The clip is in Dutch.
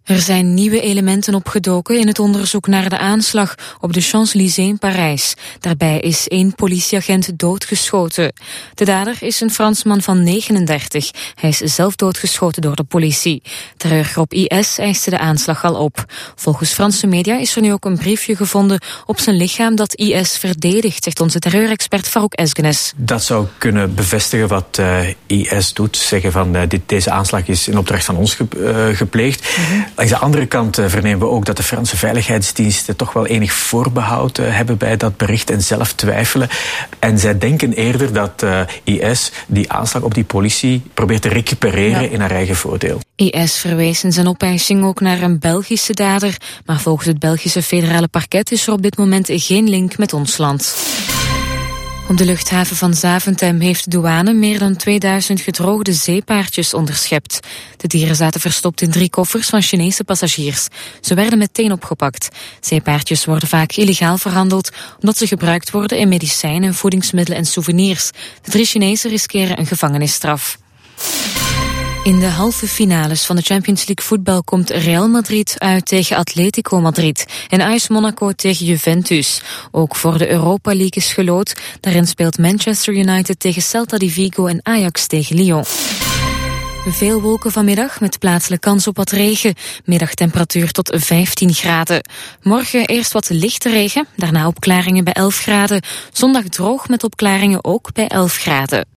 Er zijn nieuwe elementen opgedoken in het onderzoek naar de aanslag op de Champs-Élysées in Parijs. Daarbij is 1 politieagent doodgeschoten. De dader is een Fransman van 39. Hij is zelf doodgeschoten door de politie. Terreurgroep IS eiste de aanslag al op. Volgens Franse media is er nu ook een briefje gevonden op zijn lichaam dat IS verdedigt, zegt onze terreurexpert Farouk Esgenes. Dat zou kunnen bevestigen wat IS doet. Zeggen van deze aanslag is in opdracht van ons gepleegd. Langs de andere kant vernemen we ook dat de Franse veiligheidsdiensten toch wel enig voorbehoud hebben bij dat bericht en zelf twijfelen. En zij denken eerder dat IS die aanslag op die politie probeert te recupereren in haar eigen voordeel. IS verwees in zijn opeising ook naar een Belgische dader, maar volgens het Belgische federale parket is er op dit moment geen link met ons land. Op de luchthaven van Zaventem heeft de douane meer dan 2000 gedroogde zeepaardjes onderschept. De dieren zaten verstopt in 3 koffers van Chinese passagiers. Ze werden meteen opgepakt. Zeepaardjes worden vaak illegaal verhandeld omdat ze gebruikt worden in medicijnen, voedingsmiddelen en souvenirs. De 3 Chinezen riskeren een gevangenisstraf. In de halve finales van de Champions League voetbal komt Real Madrid uit tegen Atletico Madrid en AS Monaco tegen Juventus. Ook voor de Europa League is geloot. Daarin speelt Manchester United tegen Celta de Vigo en Ajax tegen Lyon. Veel wolken vanmiddag met plaatselijk kans op wat regen. Middagtemperatuur tot 15 graden. Morgen eerst wat lichte regen, daarna opklaringen bij 11 graden. Zondag droog met opklaringen ook bij 11 graden.